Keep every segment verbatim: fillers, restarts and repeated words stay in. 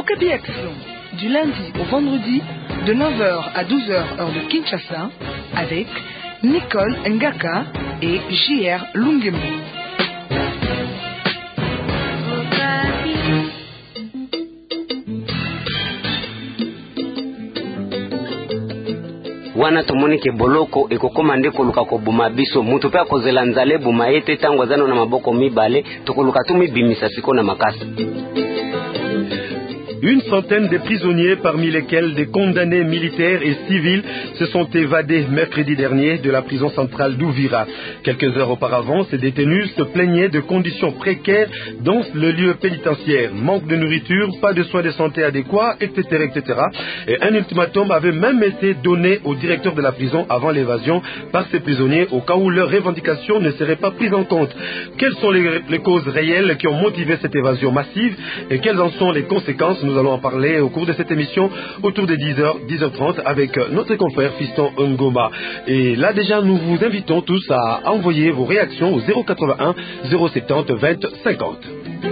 Okapi Action, du lundi au vendredi, de neuf heures à douze heures heure de Kinshasa, avec Nicole Ngaka et J R Lungemo. Wana tomoni ke boloko ekokoma nde koluka ko buma biso mutu pe akozela nzale buma ete tango azana na maboko mibale tokoluka tu mibimisa siko na makasi. Une centaine de prisonniers, parmi lesquels des condamnés militaires et civils, se sont évadés mercredi dernier de la prison centrale d'Ouvira. Quelques heures auparavant, ces détenus se plaignaient de conditions précaires dans le lieu pénitentiaire. Manque de nourriture, pas de soins de santé adéquats, et cetera, et cetera. Et un ultimatum avait même été donné au directeur de la prison avant l'évasion par ces prisonniers au cas où leurs revendications ne seraient pas prises en compte. Quelles sont les, les causes réelles qui ont motivé cette évasion massive et quelles en sont les conséquences? Nous allons en parler au cours de cette émission autour de dix heures, dix heures trente avec notre confrère Fiston Ngoma. Et là déjà, nous vous invitons tous à envoyer vos réactions au zéro quatre-vingt-un zéro soixante-dix vingt cinquante.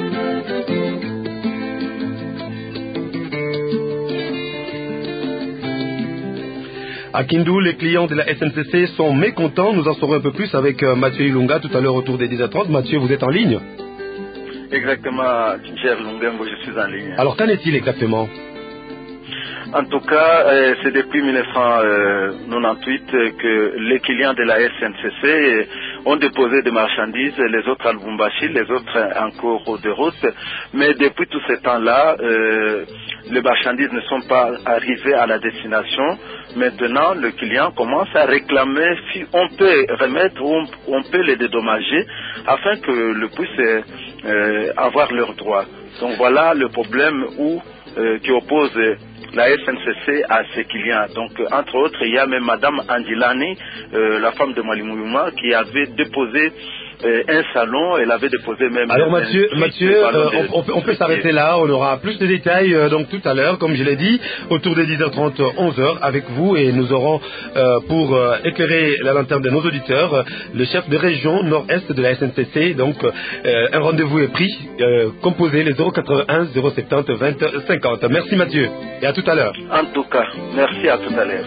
À Kindu, les clients de la S N C C sont mécontents. Nous en saurons un peu plus avec Mathieu Ilunga tout à l'heure autour des dix heures trente. Mathieu, vous êtes en ligne? Exactement, Cher Lungembo, je suis en ligne. Alors, qu'en est-il exactement? En tout cas, euh, c'est depuis mille neuf cent quatre-vingt-dix-huit que les clients de la S N C C ont déposé des marchandises, les autres à Lubumbashi, les autres en cours de route. Mais depuis tout ce temps-là, euh, les marchandises ne sont pas arrivées à la destination. Maintenant, le client commence à réclamer si on peut remettre ou on, on peut les dédommager afin que le puisse euh, avoir leurs droits. Donc voilà le problème où, euh, qui oppose la S N C C à ses clients. Donc entre autres, il y a même Madame Andilani, euh, la femme de Malimouyouma, qui avait déposé Euh, un salon, elle avait déposé même... Alors Mathieu, Mathieu euh, on, on peut, on peut s'arrêter là, on aura plus de détails euh, donc tout à l'heure, comme je l'ai dit, autour de dix heures trente, onze heures avec vous, et nous aurons euh, pour euh, éclairer la lanterne de nos auditeurs, euh, le chef de région nord-est de la S N C C, donc euh, un rendez-vous est pris, euh, composé les zéro quatre-vingt-un zéro soixante-dix vingt cinquante. Merci Mathieu, et à tout à l'heure. En tout cas, merci, à tout à l'heure.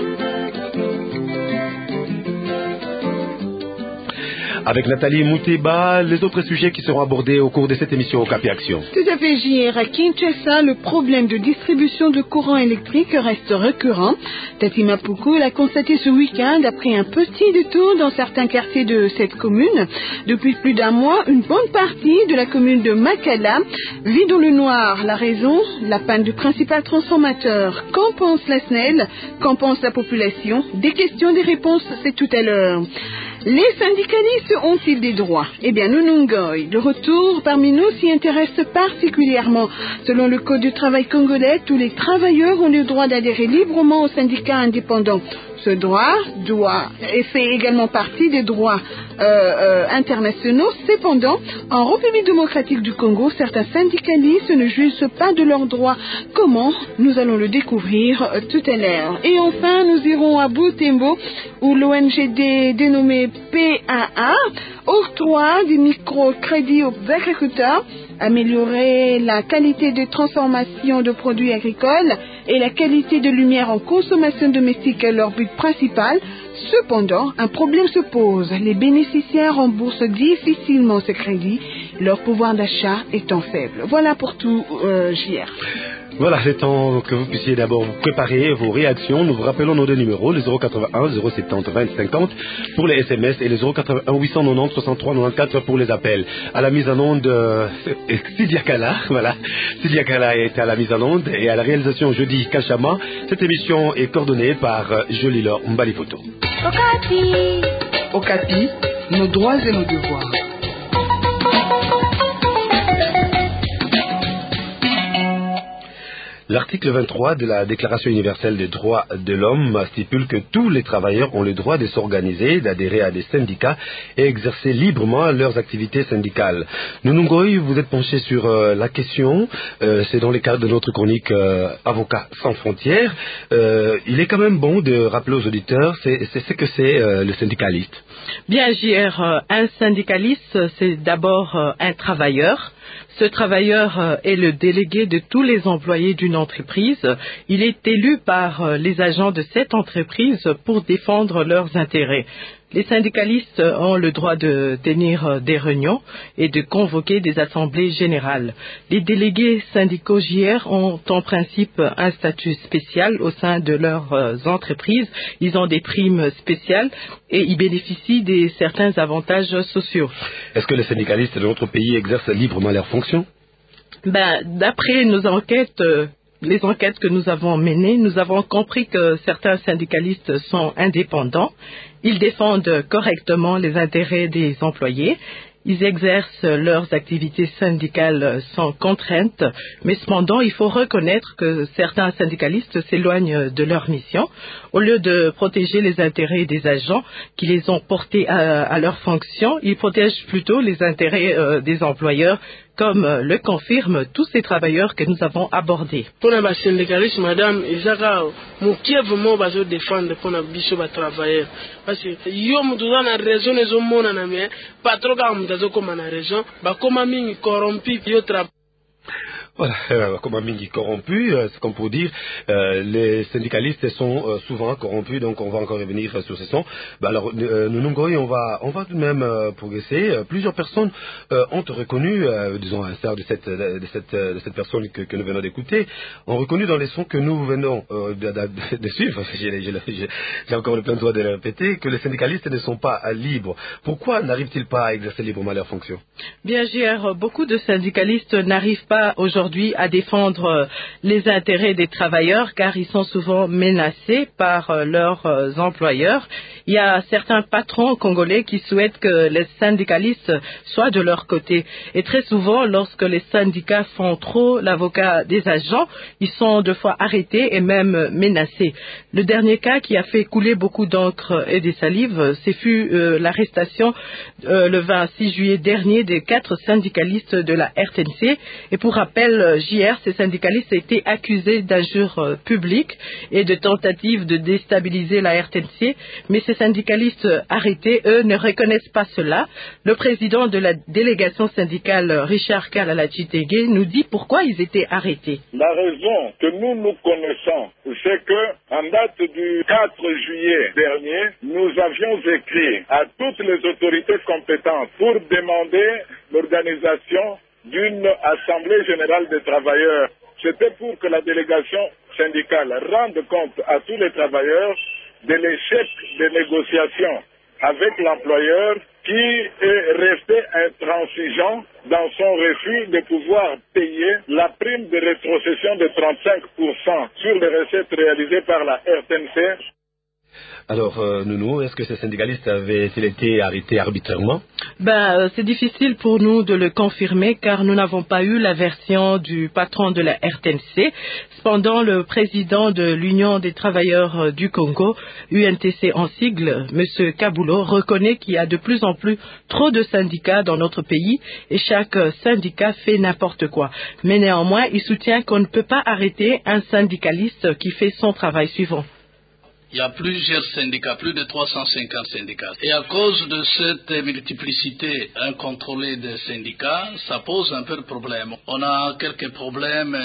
Avec Nathalie Mouteba, les autres sujets qui seront abordés au cours de cette émission Okapi Action. Tout à fait, J R. À Kinshasa, le problème de distribution de courant électrique reste récurrent. Tati Mapuku l'a constaté ce week-end après un petit détour dans certains quartiers de cette commune. Depuis plus d'un mois, une bonne partie de la commune de Makala vit dans le noir. La raison, la panne du principal transformateur. Qu'en pense la S N E L? Qu'en pense la population? Des questions, des réponses, c'est tout à l'heure. Les syndicalistes ont-ils des droits? Eh bien, Nunungoy, le retour parmi nous s'y intéresse particulièrement. Selon le Code du travail congolais, tous les travailleurs ont le droit d'adhérer librement aux syndicats indépendants. Ce droit doit et fait également partie des droits euh, euh, internationaux. Cependant, en République démocratique du Congo, certains syndicalistes ne jouissent pas de leurs droits. Comment? Nous allons le découvrir euh, tout à l'heure. Et enfin, nous irons à Butembo, où l'O N G D dénommée P A A octroie des microcrédits aux agriculteurs, améliorer la qualité de transformation de produits agricoles et la qualité de lumière en consommation domestique est leur but principal. Cependant, un problème se pose. Les bénéficiaires remboursent difficilement ces crédits, leur pouvoir d'achat étant faible. Voilà pour tout, euh, J R. Voilà, c'est temps que vous puissiez d'abord vous préparer vos réactions. Nous vous rappelons nos deux numéros, le zéro quatre-vingt-un zéro soixante-dix vingt cinquante pour les S M S et le zéro quatre-vingt-un huit cent quatre-vingt-dix soixante-trois quatre-vingt-quatorze pour les appels. À la mise en onde, euh, Sidia Kala, voilà. Sidia Kala est à la mise en onde et à la réalisation jeudi Kachama. Cette émission est coordonnée par euh, Jolilor Mbalifoto. Okapi. Okapi, nos droits et nos devoirs. L'article vingt-trois de la Déclaration universelle des droits de l'homme stipule que tous les travailleurs ont le droit de s'organiser, d'adhérer à des syndicats et exercer librement leurs activités syndicales. Nunungoy, vous êtes penché sur euh, la question, euh, c'est dans le cadre de notre chronique euh, Avocats sans frontières. Euh, il est quand même bon de rappeler aux auditeurs c'est, c'est ce que c'est euh, le syndicaliste. Bien, J R, un syndicaliste, c'est d'abord un travailleur Ce travailleur est le délégué de tous les employés d'une entreprise. Il est élu par les agents de cette entreprise pour défendre leurs intérêts. Les syndicalistes ont le droit de tenir des réunions et de convoquer des assemblées générales. Les délégués syndicaux J R ont en principe un statut spécial au sein de leurs entreprises. Ils ont des primes spéciales et ils bénéficient de certains avantages sociaux. Est-ce que les syndicalistes de notre pays exercent librement leurs fonctions? Ben, d'après nos enquêtes, euh, les enquêtes que nous avons menées, nous avons compris que certains syndicalistes sont indépendants. Ils défendent correctement les intérêts des employés. Ils exercent leurs activités syndicales sans contrainte, mais cependant, il faut reconnaître que certains syndicalistes s'éloignent de leur mission. Au lieu de protéger les intérêts des agents qui les ont portés à, à leur fonction, ils protègent plutôt les intérêts euh, des employeurs, comme euh, le confirment tous ces travailleurs que nous avons abordés. Pour les syndicalistes, madame, ils ont vraiment besoin de défendre pour les travailleurs. Parce que yo mutuza na raison ezo mona na me patron ka mutazo koma na raison ba koma mingi corrompu yo tra. Voilà, euh, comme Mingi corrompu, euh, c'est comme pour dire, euh, les syndicalistes sont euh, souvent corrompus, donc on va encore revenir euh, sur ce son. Bah alors, euh, nous, Ngoi, on va, on va tout de même euh, progresser. Euh, plusieurs personnes euh, ont reconnu, euh, disons, à l'instar de cette, de cette, de cette personne que, que nous venons d'écouter, ont reconnu dans les sons que nous venons euh, de, de, de suivre, j'ai, j'ai, j'ai encore le plein droit de le répéter, que les syndicalistes ne sont pas libres. Pourquoi n'arrivent-ils pas à exercer librement leurs fonctions? Bien, J R, beaucoup de syndicalistes n'arrivent pas aujourd'hui à défendre les intérêts des travailleurs car ils sont souvent menacés par leurs employeurs. Il y a certains patrons congolais qui souhaitent que les syndicalistes soient de leur côté. Et très souvent, lorsque les syndicats font trop l'avocat des agents, ils sont deux fois arrêtés et même menacés. Le dernier cas qui a fait couler beaucoup d'encre et des salives, c'est fut euh, l'arrestation euh, le vingt-six juillet dernier des quatre syndicalistes de la R T N C. Et pour rappel, J R, ces syndicalistes étaient accusés d'injures euh, publiques et de tentatives de déstabiliser la R T N C, mais ces syndicalistes arrêtés, eux, ne reconnaissent pas cela. Le président de la délégation syndicale, Richard Kalala-Chitege, nous dit pourquoi ils étaient arrêtés. La raison que nous nous connaissons, c'est que, en date du quatre juillet dernier, nous avions écrit à toutes les autorités compétentes pour demander l'organisation d'une assemblée générale des travailleurs. C'était pour que la délégation syndicale rende compte à tous les travailleurs de l'échec des négociations avec l'employeur qui est resté intransigeant dans son refus de pouvoir payer la prime de rétrocession de trente-cinq pour cent sur les recettes réalisées par la R T N C. Alors, euh, Nounou, est-ce que ces syndicalistes avaient-ils été arrêtés arbitrairement? Ben, euh, c'est difficile pour nous de le confirmer car nous n'avons pas eu la version du patron de la R T N C. Cependant, le président de l'Union des travailleurs du Congo, U N T C en sigle, M. Kabulo, reconnaît qu'il y a de plus en plus trop de syndicats dans notre pays et chaque syndicat fait n'importe quoi. Mais néanmoins, il soutient qu'on ne peut pas arrêter un syndicaliste qui fait son travail suivant. Il y a plusieurs syndicats, plus de trois cent cinquante syndicats. Et à cause de cette multiplicité incontrôlée de syndicats, ça pose un peu de problème. On a quelques problèmes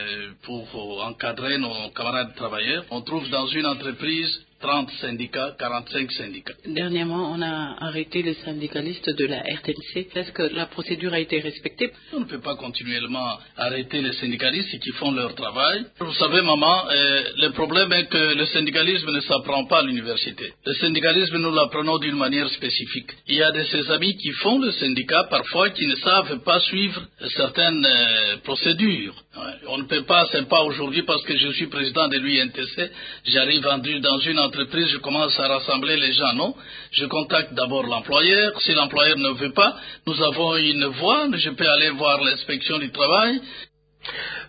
pour encadrer nos camarades travailleurs. On trouve dans une entreprise trente syndicats, quarante-cinq syndicats. Dernièrement, on a arrêté les syndicalistes de la R T N C. Est-ce que la procédure a été respectée? On ne peut pas continuellement arrêter les syndicalistes qui font leur travail. Vous savez, maman, euh, le problème est que le syndicalisme ne s'apprend pas à l'université. Le syndicalisme, nous l'apprenons d'une manière spécifique. Il y a de ces amis qui font le syndicat, parfois, qui ne savent pas suivre certaines euh, procédures. Ouais. On ne peut pas, c'est pas aujourd'hui parce que je suis président de l'U N T C, j'arrive dans une entreprise, je commence à rassembler les gens, non. Je contacte d'abord l'employeur. Si l'employeur ne veut pas, nous avons une voie, je peux aller voir l'inspection du travail.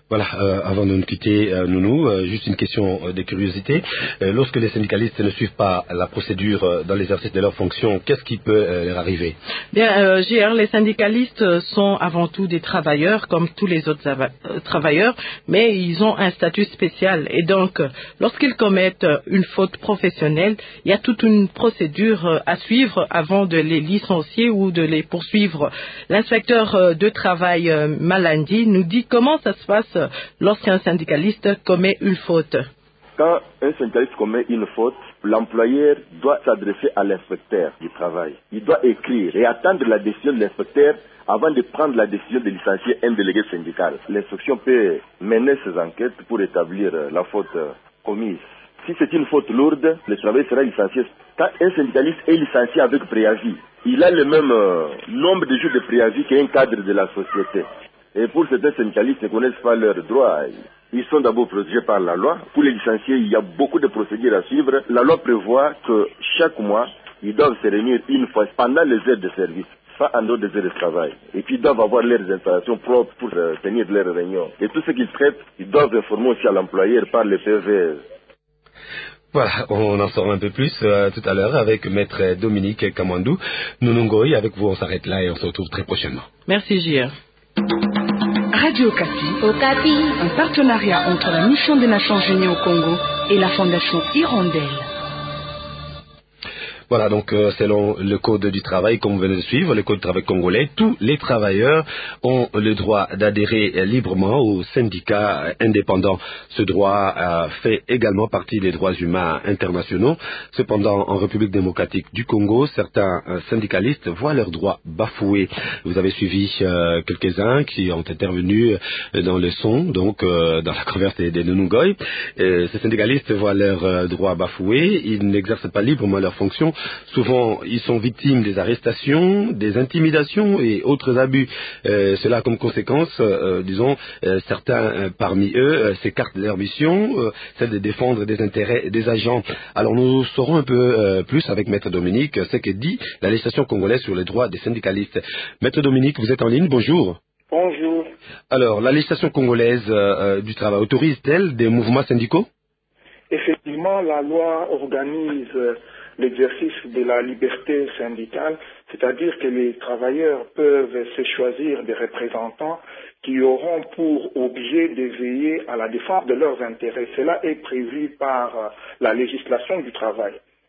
Voilà, euh, avant de nous quitter, euh, Nounou, euh, juste une question euh, de curiosité. Euh, lorsque les syndicalistes ne suivent pas la procédure euh, dans l'exercice de leurs fonctions, qu'est-ce qui peut euh, leur arriver? Bien, euh, J R, les syndicalistes sont avant tout des travailleurs, comme tous les autres ava- euh, travailleurs, mais ils ont un statut spécial. Et donc, euh, lorsqu'ils commettent euh, une faute professionnelle, il y a toute une procédure euh, à suivre avant de les licencier ou de les poursuivre. L'inspecteur euh, de travail, euh, Malandi, nous dit comment ça se passe lorsqu'un syndicaliste commet une faute. Quand un syndicaliste commet une faute, l'employeur doit s'adresser à l'inspecteur du travail. Il doit écrire et attendre la décision de l'inspecteur avant de prendre la décision de licencier un délégué syndical. L'instruction peut mener ses enquêtes pour établir la faute commise. Si c'est une faute lourde, le travail sera licencié. Quand un syndicaliste est licencié avec préavis, il a le même euh, nombre de jours de préavis qu'un cadre de la société. Et pour certains syndicalistes qui ne connaissent pas leurs droits, ils sont d'abord protégés par la loi. Pour les licenciés, il y a beaucoup de procédures à suivre. La loi prévoit que chaque mois, ils doivent se réunir une fois pendant les heures de service, pas en dehors des heures de travail. Et puis ils doivent avoir leurs installations propres pour euh, tenir leurs réunions. Et tout ce qu'ils traitent, ils doivent informer aussi à l'employeur par le P V. Voilà, on en saura un peu plus euh, tout à l'heure avec Maître Dominique Kamandou. Nounungoy, avec vous, on s'arrête là et on se retrouve très prochainement. Merci, J R. Radio Okapi. Okapi. Un partenariat entre la Mission des Nations Unies au Congo et la Fondation Hirondelle. Voilà, donc euh, selon le code du travail, comme vous venez de suivre, le code du travail congolais, tous les travailleurs ont le droit d'adhérer euh, librement aux syndicats euh, indépendants. Ce droit euh, fait également partie des droits humains internationaux. Cependant, en République démocratique du Congo, certains euh, syndicalistes voient leurs droits bafoués. Vous avez suivi euh, quelques-uns qui ont intervenu euh, dans le son, donc euh, dans la converse des, des Nounungoy. Euh, ces syndicalistes voient leurs euh, droits bafoués, ils n'exercent pas librement leurs fonctions. Souvent, ils sont victimes des arrestations, des intimidations et autres abus. Euh, cela a comme conséquence, euh, disons, euh, certains euh, parmi eux euh, s'écartent de leur mission, euh, celle de défendre des intérêts des agents. Alors nous saurons un peu euh, plus avec Maître Dominique ce que dit la législation congolaise sur les droits des syndicalistes. Maître Dominique, vous êtes en ligne, bonjour. Bonjour. Alors, la législation congolaise euh, du travail autorise-t-elle des mouvements syndicaux? Effectivement, la loi organise euh, l'exercice de la liberté syndicale, c'est-à-dire que les travailleurs peuvent se choisir des représentants qui auront pour objet de veiller à la défense de leurs intérêts. Cela est prévu par euh, la législation du travail.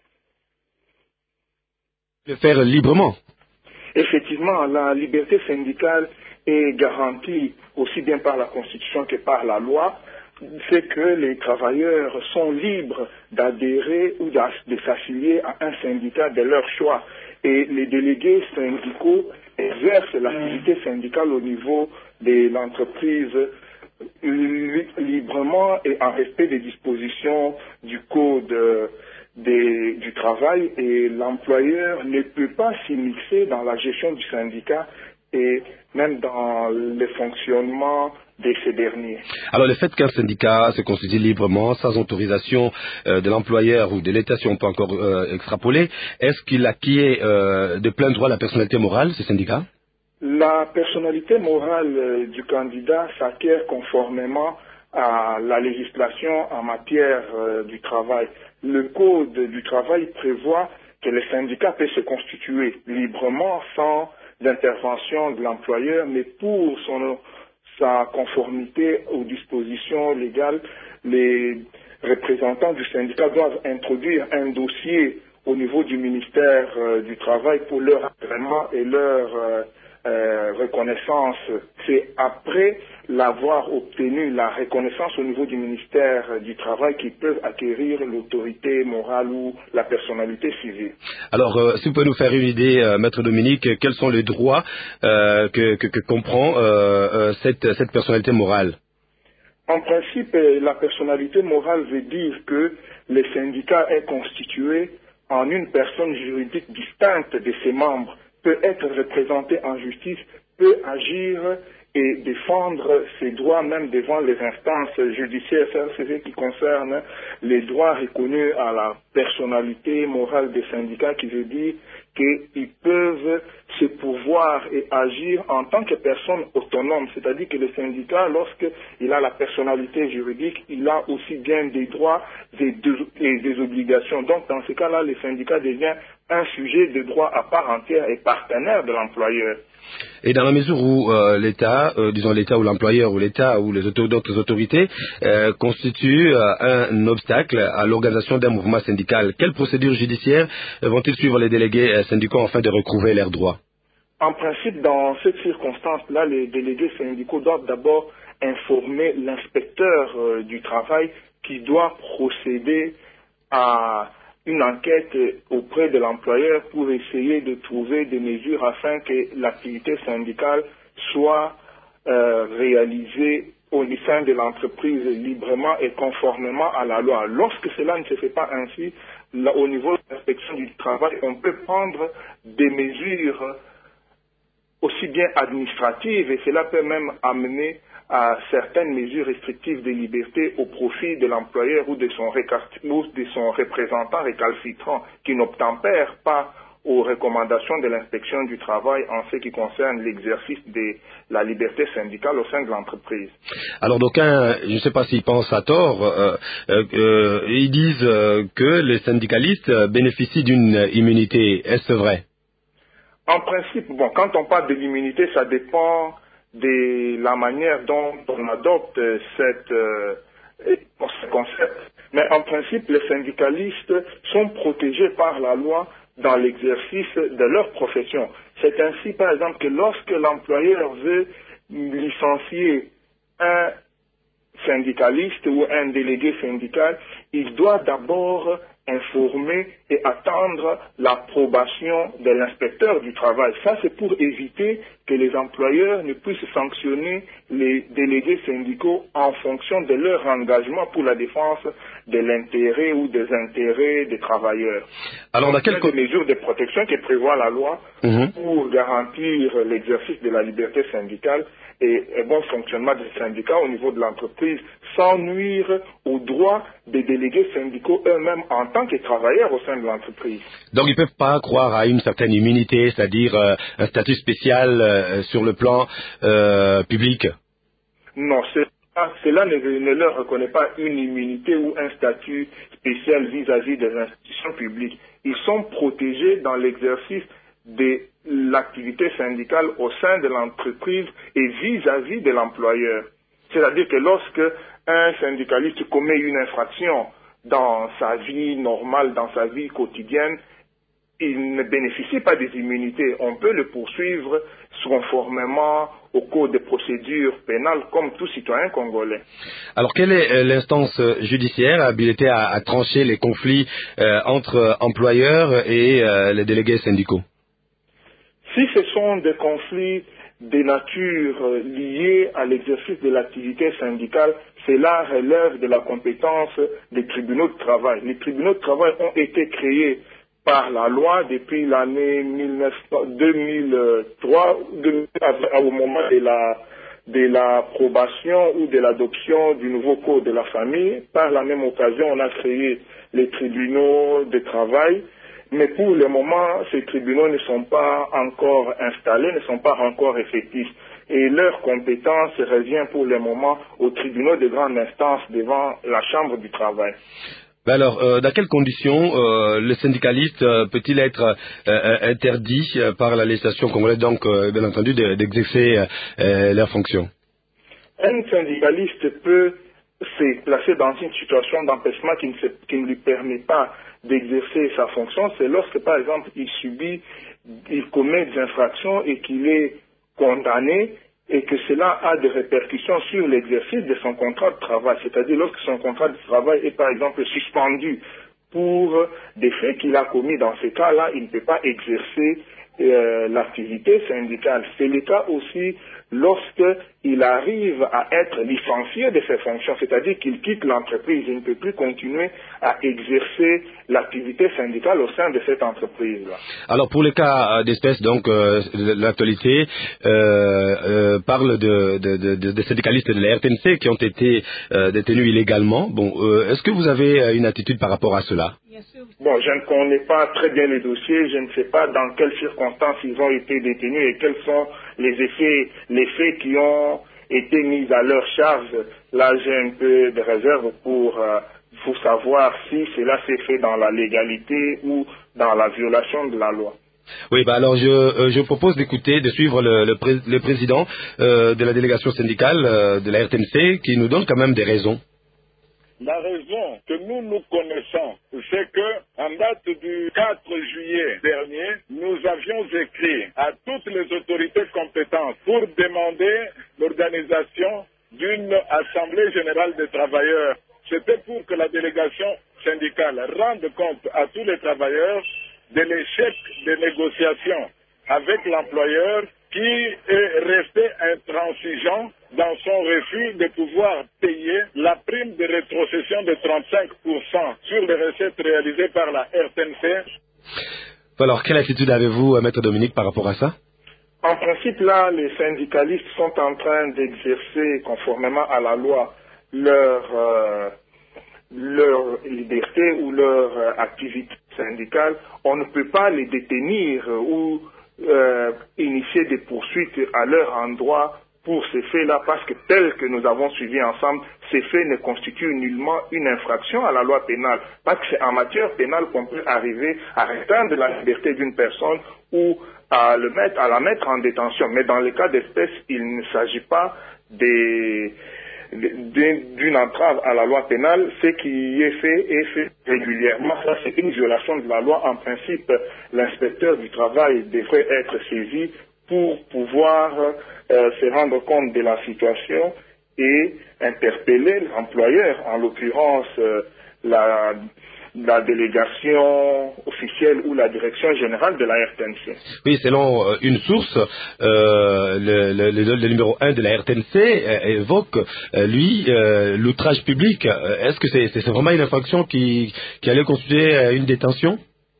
Le faire librement. Effectivement, la liberté syndicale est garantie aussi bien par la Constitution que par la loi. C'est que les travailleurs sont libres d'adhérer ou de s'affilier à un syndicat de leur choix. Et les délégués syndicaux exercent l'activité syndicale au niveau de l'entreprise librement et en respect des dispositions du Code des, du travail. Et l'employeur ne peut pas s'immiscer dans la gestion du syndicat et même dans le fonctionnement de ces derniers. Alors le fait qu'un syndicat se constitue librement, sans autorisation euh, de l'employeur ou de l'État, si on peut encore euh, extrapoler, est-ce qu'il acquiert euh, de plein droit la personnalité morale, ce syndicat? La personnalité morale euh, du candidat s'acquiert conformément à la législation en matière euh, du travail. Le Code du travail prévoit que le syndicat peut se constituer librement sans intervention de l'employeur, mais pour son sa conformité aux dispositions légales, les représentants du syndicat doivent introduire un dossier au niveau du ministère euh, du Travail pour leur agrément et leur euh, euh, reconnaissance. C'est après l'avoir obtenu, la reconnaissance au niveau du ministère du Travail, qu'ils peuvent acquérir l'autorité morale ou la personnalité civile. Alors, euh, si vous pouvez nous faire une idée, euh, Maître Dominique, quels sont les droits euh, que, que, que comprend euh, euh, cette, cette personnalité morale? En principe, la personnalité morale veut dire que le syndicat est constitué en une personne juridique distincte de ses membres, peut être représenté en justice, peut agir et défendre ses droits même devant les instances judiciaires. Ça, c'est ce qui concerne les droits reconnus à la personnalité morale des syndicats, qui veut dire qu'ils peuvent se pourvoir et agir en tant que personne autonome. C'est-à-dire que le syndicat, lorsqu'il a la personnalité juridique, il a aussi bien des droits et des obligations. Donc, dans ce cas-là, le syndicat devient un sujet de droit à part entière et partenaire de l'employeur. Et dans la mesure où euh, l'État, euh, disons l'État ou l'employeur ou l'État ou les auto d'autres autorités euh, constituent euh, un obstacle à l'organisation d'un mouvement syndical, quelles procédures judiciaires euh, vont-ils suivre les délégués euh, syndicaux afin de recouvrer leurs droits? En principe, dans cette circonstance-là, les délégués syndicaux doivent d'abord informer l'inspecteur euh, du travail qui doit procéder à une enquête auprès de l'employeur pour essayer de trouver des mesures afin que l'activité syndicale soit euh, réalisée au sein de l'entreprise librement et conformément à la loi. Lorsque cela ne se fait pas ainsi, là, au niveau de l'inspection du travail, on peut prendre des mesures aussi bien administratives, et cela peut même amener à certaines mesures restrictives de liberté au profit de l'employeur ou de son, ou de son représentant récalcitrant qui n'obtempère pas aux recommandations de l'inspection du travail en ce qui concerne l'exercice de la liberté syndicale au sein de l'entreprise. Alors d'aucuns, je ne sais pas s'ils pensent à tort, euh, euh, ils disent euh, que les syndicalistes bénéficient d'une immunité. Est-ce vrai? En principe, bon, quand on parle de l'immunité, ça dépend de la manière dont on adopte cette, euh, ce concept. Mais en principe, les syndicalistes sont protégés par la loi dans l'exercice de leur profession. C'est ainsi, par exemple, que lorsque l'employeur veut licencier un syndicaliste ou un délégué syndical, il doit d'abord informer et attendre l'approbation de l'inspecteur du travail. Ça, c'est pour éviter que les employeurs ne puissent sanctionner les délégués syndicaux en fonction de leur engagement pour la défense de l'intérêt ou des intérêts des travailleurs. Alors, Donc, il y a des mesures de protection qui prévoit la loi mmh. pour garantir l'exercice de la liberté syndicale et un bon fonctionnement des syndicats au niveau de l'entreprise sans nuire aux droits des délégués syndicaux eux-mêmes en tant que travailleurs au sein de l'entreprise. Donc ils ne peuvent pas croire à une certaine immunité, c'est-à-dire euh, un statut spécial euh, sur le plan euh, public? Non, cela ne, ne leur reconnaît pas une immunité ou un statut spécial vis-à-vis des institutions publiques. Ils sont protégés dans l'exercice de l'activité syndicale au sein de l'entreprise et vis-à-vis de l'employeur. C'est-à-dire que lorsque un syndicaliste commet une infraction dans sa vie normale, dans sa vie quotidienne, il ne bénéficie pas des immunités. On peut le poursuivre conformément au code de procédure pénale comme tout citoyen congolais. Alors, quelle est l'instance judiciaire habilitée à, à trancher les conflits euh, entre employeurs et euh, les délégués syndicaux? Si ce sont des conflits de nature liée à l'exercice de l'activité syndicale, cela relève de la compétence des tribunaux de travail. Les tribunaux de travail ont été créés par la loi depuis l'année deux mille trois, au moment de la de l'approbation ou de l'adoption du nouveau code de la famille. Par la même occasion, on a créé les tribunaux de travail. Mais pour le moment, ces tribunaux ne sont pas encore installés, ne sont pas encore effectifs. Et leur compétence revient pour le moment aux tribunaux de grande instance devant la Chambre du travail. Ben alors, euh, dans quelles conditions euh, le syndicaliste euh, peut-il être euh, interdit euh, par la législation congolaise, donc euh, bien entendu, d'exercer euh, leurs fonctions? Un syndicaliste peut se placer dans une situation d'empêchement qui ne, se, qui ne lui permet pas d'exercer sa fonction. C'est lorsque, par exemple, il subit, il commet des infractions et qu'il est condamné et que cela a des répercussions sur l'exercice de son contrat de travail. C'est-à-dire lorsque son contrat de travail est, par exemple, suspendu pour des faits qu'il a commis. Dans ces cas-là, il ne peut pas exercer euh, l'activité syndicale. C'est le cas aussi lorsqu'il arrive à être licencié de ses fonctions, c'est-à-dire qu'il quitte l'entreprise, il ne peut plus continuer à exercer l'activité syndicale au sein de cette entreprise-là. Alors pour le cas d'espèce, donc euh, l'actualité euh, euh, parle de, de, de, de, de syndicalistes de la R T N C qui ont été euh, détenus illégalement. Bon, euh, est-ce que vous avez une attitude par rapport à cela? Bon, je ne connais pas très bien les dossiers, je ne sais pas dans quelles circonstances ils ont été détenus et quels sont les effets, les faits qui ont été mis à leur charge. Là, j'ai un peu de réserve pour, euh, pour savoir si cela s'est fait dans la légalité ou dans la violation de la loi. Oui, bah alors je, euh, je propose d'écouter, de suivre le, le, pré le président euh, de la délégation syndicale euh, de la R T N C qui nous donne quand même des raisons. La raison que nous nous connaissons, c'est que, en date du quatre juillet dernier, nous avions écrit à toutes les autorités compétentes pour demander l'organisation d'une assemblée générale des travailleurs. C'était pour que la délégation syndicale rende compte à tous les travailleurs de l'échec des négociations avec l'employeur qui est resté intransigeant dans son refus de pouvoir payer la prime de rétrocession de trente-cinq pour cent sur les recettes réalisées par la R T N C. Alors, quelle attitude avez-vous, Maître Dominique, par rapport à ça? En principe, là, les syndicalistes sont en train d'exercer, conformément à la loi, leur, euh, leur liberté ou leur euh, activité syndicale. On ne peut pas les détenir euh, ou euh, initier des poursuites à leur endroit pour ces faits-là, parce que tel que nous avons suivi ensemble, ces faits ne constituent nullement une infraction à la loi pénale, parce que c'est en matière pénale qu'on peut arriver à restreindre la liberté d'une personne ou à, le mettre, à la mettre en détention. Mais dans le cas d'espèce, il ne s'agit pas des, d'une entrave à la loi pénale. Ce qui est fait est fait régulièrement. Ça, c'est une violation de la loi. En principe, l'inspecteur du travail devrait être saisi pour pouvoir euh, se rendre compte de la situation et interpeller l'employeur, en l'occurrence euh, la, la délégation officielle ou la direction générale de la R T N C. Oui, selon euh, une source, euh, le, le, le, le numéro un de la R T N C euh, évoque, euh, lui, euh, l'outrage public. Est-ce que c'est, c'est vraiment une infraction qui, qui allait constituer euh, une détention?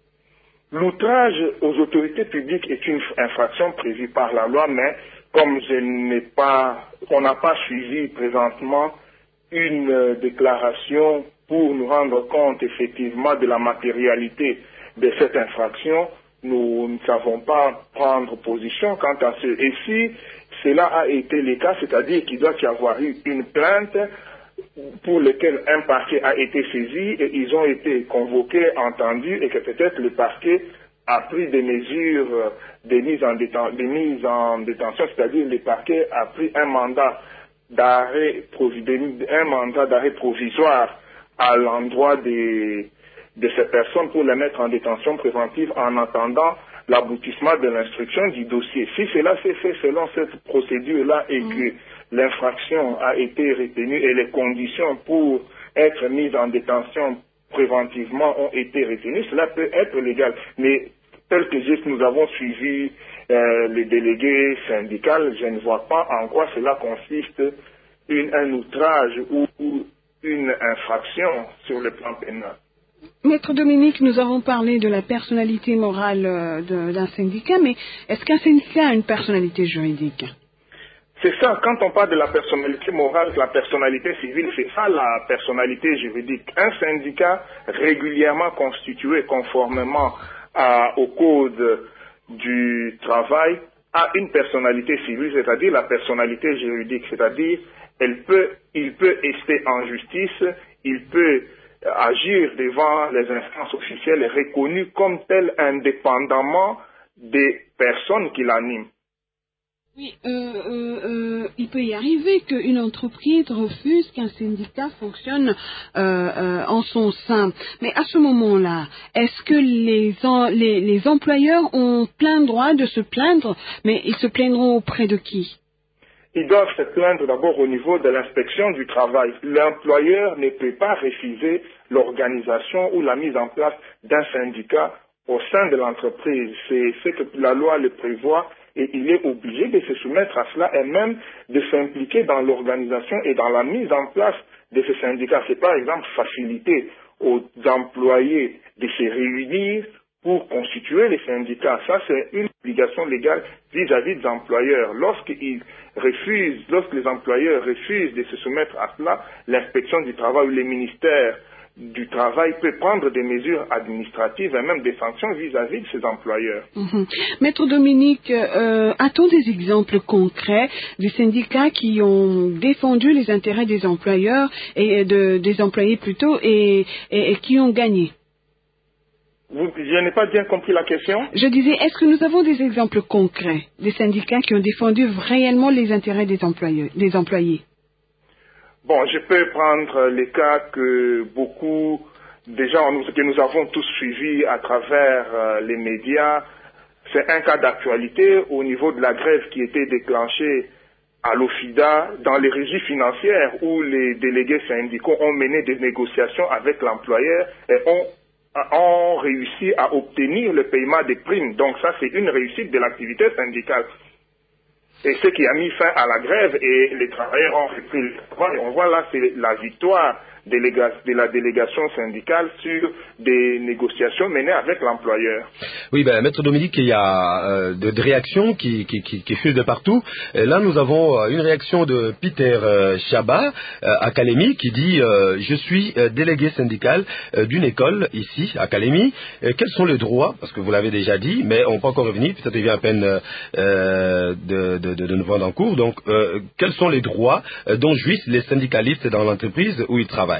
L'outrage aux autorités publiques est une infraction prévue par la loi, mais comme je n'ai pas, on n'a pas suivi présentement une euh, déclaration pour nous rendre compte effectivement de la matérialité de cette infraction, nous ne savons pas prendre position quant à ce. Et si cela a été le cas, c'est-à-dire qu'il doit y avoir eu une plainte pour lequel un parquet a été saisi et ils ont été convoqués, entendus, et que peut-être le parquet a pris des mesures de mise en, déten- de mise en détention, c'est-à-dire le parquet a pris un mandat d'arrêt, provi- un mandat d'arrêt provisoire à l'endroit des, de ces personnes pour les mettre en détention préventive en attendant l'aboutissement de l'instruction du dossier. Si cela s'est fait selon cette procédure-là et mmh. que l'infraction a été retenue et les conditions pour être mise en détention préventivement ont été retenues, cela peut être légal. Mais tel que juste nous avons suivi euh, les délégués syndicaux, je ne vois pas en quoi cela consiste une, un outrage ou, ou une infraction sur le plan pénal. Maître Dominique, nous avons parlé de la personnalité morale de, d'un syndicat, mais est-ce qu'un syndicat a une personnalité juridique? C'est ça, quand on parle de la personnalité morale, la personnalité civile, c'est ça la personnalité juridique. Un syndicat régulièrement constitué conformément à, au code du travail a une personnalité civile, c'est-à-dire la personnalité juridique, c'est-à-dire elle peut, il peut rester en justice, il peut agir devant les instances officielles reconnues comme telles indépendamment des personnes qui l'animent. Oui, euh, euh, euh, il peut y arriver qu'une entreprise refuse qu'un syndicat fonctionne euh, euh, en son sein. Mais à ce moment-là, est-ce que les, en, les, les employeurs ont plein droit de se plaindre, mais ils se plaindront auprès de qui? Ils doivent se plaindre d'abord au niveau de l'inspection du travail. L'employeur ne peut pas refuser l'organisation ou la mise en place d'un syndicat au sein de l'entreprise. C'est ce que la loi le prévoit et il est obligé de se soumettre à cela et même de s'impliquer dans l'organisation et dans la mise en place de ce syndicat. C'est par exemple faciliter aux employés de se réunir pour constituer les syndicats. Ça, c'est une obligation légale vis-à-vis des employeurs. Lorsqu'ils refusent, lorsque les employeurs refusent de se soumettre à cela, l'inspection du travail ou les ministères du travail peut prendre des mesures administratives et même des sanctions vis-à-vis de ses employeurs. Mmh. Maître Dominique, euh, a-t-on des exemples concrets des syndicats qui ont défendu les intérêts des employeurs et de, des employés plutôt et, et, et qui ont gagné? Vous, je n'ai pas bien compris la question. Je disais, est-ce que nous avons des exemples concrets des syndicats qui ont défendu réellement les intérêts des employés, des employés? Bon, je peux prendre les cas que beaucoup de gens que nous avons tous suivis à travers euh, les médias. C'est un cas d'actualité au niveau de la grève qui était déclenchée à l'OFIDA dans les régies financières où les délégués syndicaux ont mené des négociations avec l'employeur et ont ont réussi à obtenir le paiement des primes. Donc ça, c'est une réussite de l'activité syndicale. Et ce qui a mis fin à la grève et les travailleurs ont repris le travail. On voit là, c'est la victoire de la délégation syndicale sur des négociations menées avec l'employeur. Oui, ben, Maître Dominique, il y a euh, de, de réactions qui, qui, qui, qui fusent de partout. Et là, nous avons euh, une réaction de Peter euh, Chaba euh, à Kalemi qui dit euh, « Je suis euh, délégué syndical euh, d'une école ici, à Kalemi. Euh, quels sont les droits ?» Parce que vous l'avez déjà dit, mais on peut encore revenir, peut-être il vient à peine euh, de, de, de, de nous vendre en cours. Donc, euh, quels sont les droits euh, dont jouissent les syndicalistes dans l'entreprise où ils travaillent?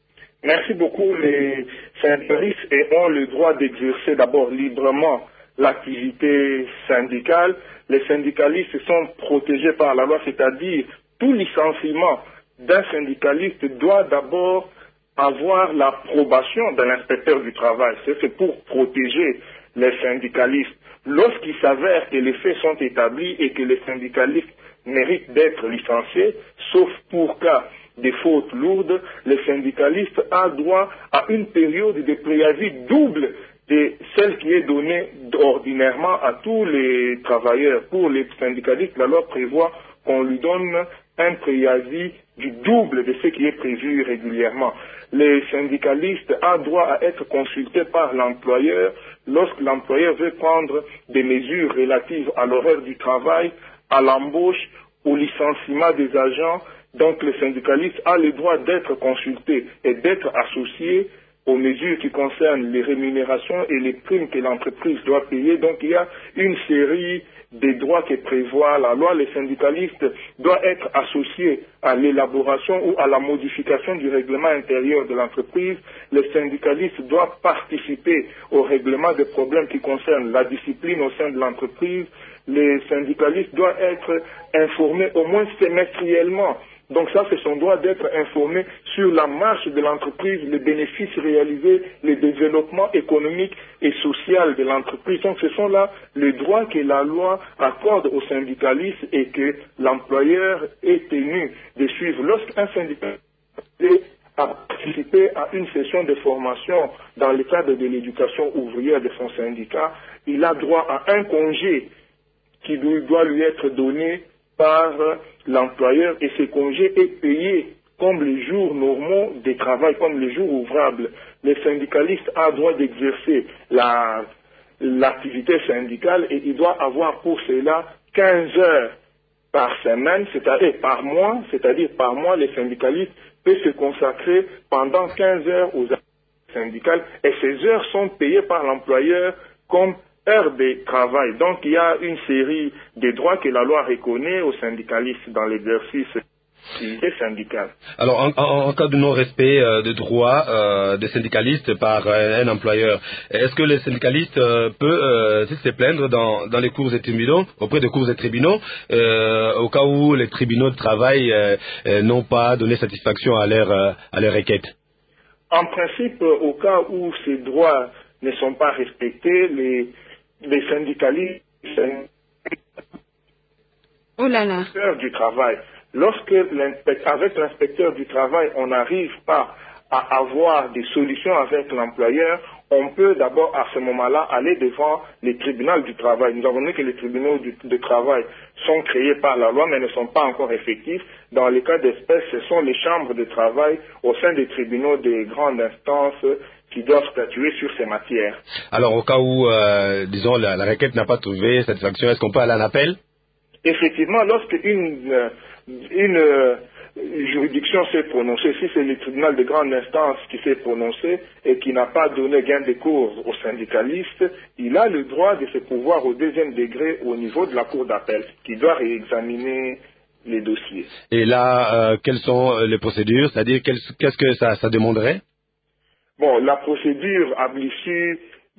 Merci beaucoup. Les syndicalistes ont le droit d'exercer d'abord librement l'activité syndicale. Les syndicalistes sont protégés par la loi, c'est-à-dire tout licenciement d'un syndicaliste doit d'abord avoir l'approbation de l'inspecteur du travail. C'est pour protéger les syndicalistes. Lorsqu'il s'avère que les faits sont établis et que les syndicalistes méritent d'être licenciés, sauf pour cas des fautes lourdes, les syndicalistes ont droit à une période de préavis double de celle qui est donnée ordinairement à tous les travailleurs. Pour les syndicalistes, la loi prévoit qu'on lui donne un préavis du double de ce qui est prévu régulièrement. Les syndicalistes ont droit à être consultés par l'employeur lorsque l'employeur veut prendre des mesures relatives à l'horaire du travail, à l'embauche, au licenciement des agents. Donc le syndicaliste a le droit d'être consulté et d'être associé aux mesures qui concernent les rémunérations et les primes que l'entreprise doit payer. Donc il y a une série de droits que prévoit la loi. Les syndicalistes doivent être associés à l'élaboration ou à la modification du règlement intérieur de l'entreprise. Les syndicalistes doivent participer au règlement des problèmes qui concernent la discipline au sein de l'entreprise. Les syndicalistes doivent être informés au moins semestriellement. Donc ça, c'est son droit d'être informé sur la marche de l'entreprise, les bénéfices réalisés, le développement économique et social de l'entreprise. Donc ce sont là les droits que la loi accorde aux syndicalistes et que l'employeur est tenu de suivre. Lorsqu'un syndicat a participé à une session de formation dans le cadre de l'éducation ouvrière de son syndicat, il a droit à un congé qui doit lui être donné par l'employeur et ce congé est payé comme les jours normaux de travail, comme les jours ouvrables. Les syndicalistes ont droit d'exercer la, l'activité syndicale et il doit avoir pour cela quinze heures par semaine, c'est-à-dire par mois, c'est-à-dire par mois, les syndicalistes peuvent se consacrer pendant quinze heures aux activités syndicales et ces heures sont payées par l'employeur comme heures de travail. Donc il y a une série de droits que la loi reconnaît aux syndicalistes dans l'exercice des syndicales. Alors en, en, en cas de non-respect euh, de droits euh, des syndicalistes par euh, un employeur, est-ce que les syndicalistes euh, peuvent euh, se plaindre dans, dans les cours et tribunaux, auprès des cours et tribunaux, euh, au cas où les tribunaux de travail euh, euh, n'ont pas donné satisfaction à leur, euh, à leur requête? En principe, au cas où ces droits ne sont pas respectés, les les syndicalistes oh là là. du travail. Lorsque avec l'inspecteur du travail, on n'arrive pas à avoir des solutions avec l'employeur, on peut d'abord à ce moment-là aller devant les tribunaux du travail. Nous avons vu que les tribunaux du, de travail sont créés par la loi mais ne sont pas encore effectifs. Dans les cas d'espèce, ce sont les chambres de travail au sein des tribunaux des grandes instances qui doivent statuer sur ces matières. Alors au cas où, euh, disons, la, la requête n'a pas trouvé satisfaction, est-ce qu'on peut aller en appel? Effectivement, lorsque une, une juridiction s'est prononcée, si c'est le tribunal de grande instance qui s'est prononcé et qui n'a pas donné gain de cause aux syndicalistes, il a le droit de se pouvoir au deuxième degré au niveau de la cour d'appel, qui doit réexaminer les dossiers. Et là, euh, quelles sont les procédures? C'est-à-dire, qu'est-ce que ça, ça demanderait? Bon, la procédure à l'issue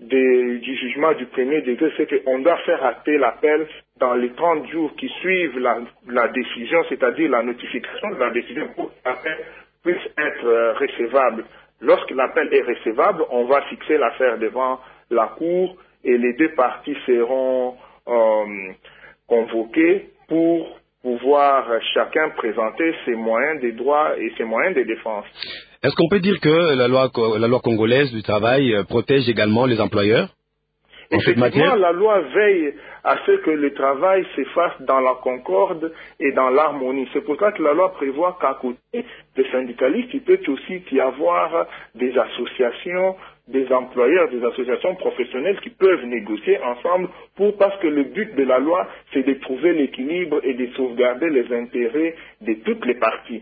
du jugement du premier degré, c'est qu'on doit faire acter l'appel dans les trente jours qui suivent la, la décision, c'est-à-dire la notification de la décision pour que l'appel puisse être euh, recevable. Lorsque l'appel est recevable, on va fixer l'affaire devant la cour et les deux parties seront euh, convoquées pour pouvoir chacun présenter ses moyens de droit et ses moyens de défense. Est-ce qu'on peut dire que la loi, la loi congolaise du travail protège également les employeurs? Effectivement, la loi veille à ce que le travail se fasse dans la concorde et dans l'harmonie. C'est pour ça que la loi prévoit qu'à côté des syndicalistes, il peut aussi y avoir des associations, des employeurs, des associations professionnelles qui peuvent négocier ensemble pour, parce que le but de la loi, c'est de trouver l'équilibre et de sauvegarder les intérêts de toutes les parties.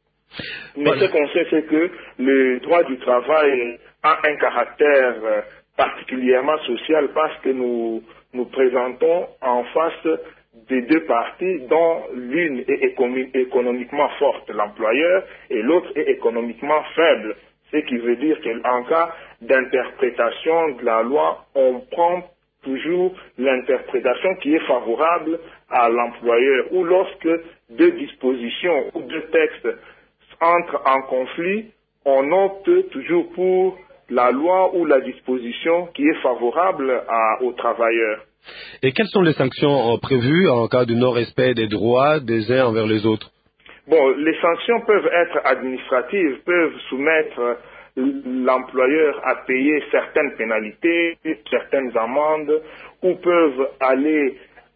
Mais voilà. Ce qu'on sait, c'est que le droit du travail a un caractère particulièrement social parce que nous nous présentons en face des deux parties dont l'une est économiquement forte, l'employeur, et l'autre est économiquement faible. Ce qui veut dire qu'en cas d'interprétation de la loi, on prend toujours l'interprétation qui est favorable à l'employeur, ou lorsque deux dispositions ou deux textes entrent en conflit, on opte toujours pour la loi ou la disposition qui est favorable à, aux travailleurs. Et quelles sont les sanctions prévues en cas de non-respect des droits des uns envers les autres? Bon, les sanctions peuvent être administratives, peuvent soumettre l'employeur à payer certaines pénalités, certaines amendes, ou peuvent aller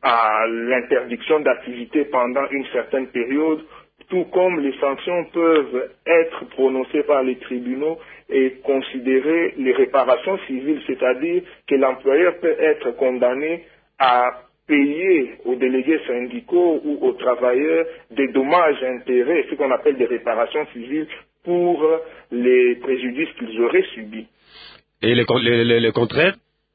à l'interdiction d'activité pendant une certaine période, tout comme les sanctions peuvent être prononcées par les tribunaux et considérer les réparations civiles, c'est-à-dire que l'employeur peut être condamné à payer aux délégués syndicaux ou aux travailleurs des dommages intérêts, ce qu'on appelle des réparations civiles pour les préjudices qu'ils auraient subis. Et le, le, le, le contraire?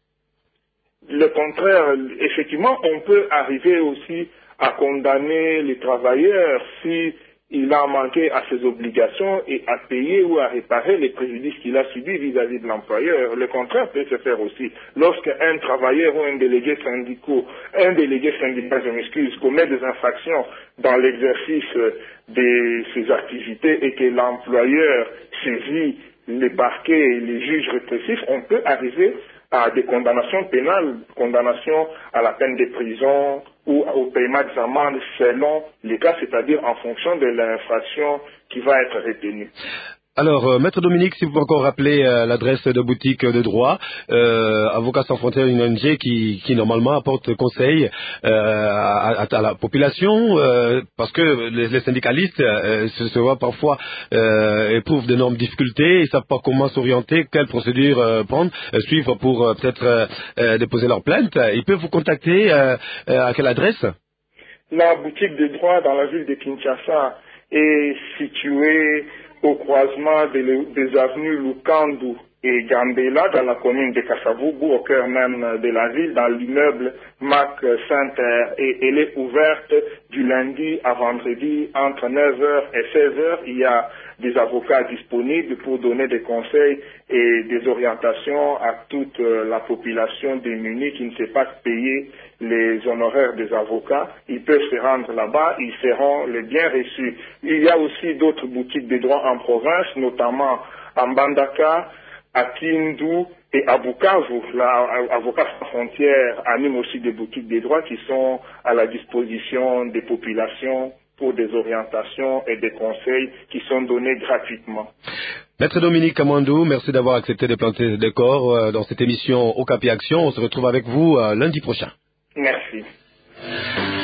Le contraire, effectivement, on peut arriver aussi à condamner les travailleurs si il a manqué à ses obligations et à payer ou à réparer les préjudices qu'il a subis vis-à-vis de l'employeur. Le contraire peut se faire aussi. Lorsqu'un travailleur ou un délégué syndical, un délégué syndical, je m'excuse, commet des infractions dans l'exercice de ses activités et que l'employeur saisit les parquets et les juges répressifs, on peut arriver à des condamnations pénales, condamnations à la peine de prison ou au paiement des amendes selon les cas, c'est-à-dire en fonction de l'infraction qui va être retenue. Alors, euh, Maître Dominique, si vous pouvez encore rappeler euh, l'adresse de boutique de droit, euh, Avocats sans frontières, une O N G qui, qui normalement apporte conseil euh, à, à, à la population, euh, parce que les, les syndicalistes euh, se, se voient parfois euh, éprouvent d'énormes difficultés, ils ne savent pas comment s'orienter, quelle procédure euh, prendre, euh, suivre pour euh, peut-être euh, euh, déposer leur plainte. Ils peuvent vous contacter euh, euh, à quelle adresse? La boutique de droit dans la ville de Kinshasa est située au croisement des, des avenues Lukandu et Gambela dans la commune de Kasavubu, au cœur même de la ville, dans l'immeuble Mac Center, et elle est ouverte du lundi à vendredi entre neuf heures et seize heures. Il y a des avocats disponibles pour donner des conseils et des orientations à toute la population démunie qui ne sait pas payer les honoraires des avocats. Ils peuvent se rendre là-bas, ils seront les bien reçus. Il y a aussi d'autres boutiques de droit en province, notamment à Mbandaka, à Kindu et à Bukavu. L'Avocat sans frontières anime aussi des boutiques de droit qui sont à la disposition des populations pour des orientations et des conseils qui sont donnés gratuitement. Maître Dominique Kamandou, merci d'avoir accepté de planter le décor dans cette émission Okapi Action. On se retrouve avec vous lundi prochain. Merci.